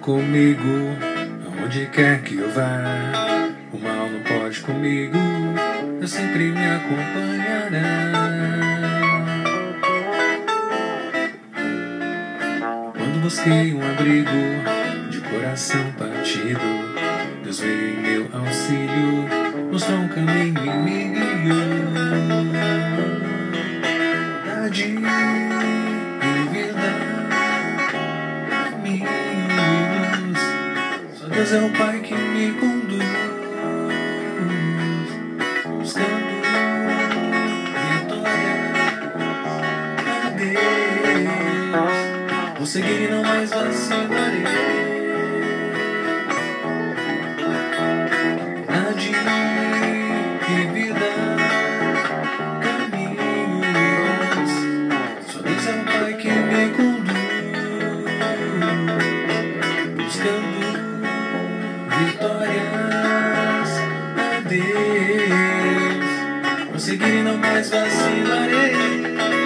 comigo, aonde quer que eu vá. O mal não pode comigo, eu sempre me acompanhará. Quando busquei um abrigo de coração partido, Deus veio em meu auxílio, mostrou um caminho e me guiou. Verdade e verdade, caminhos, só Deus é o Pai que me conduz, buscando vitória a Deus. Vou seguir e não mais vacilarei. Verdade e vida, caminhos, só Deus é o Pai que me conduz, buscando vitórias a Deus. Vou seguir e não mais vacilarei.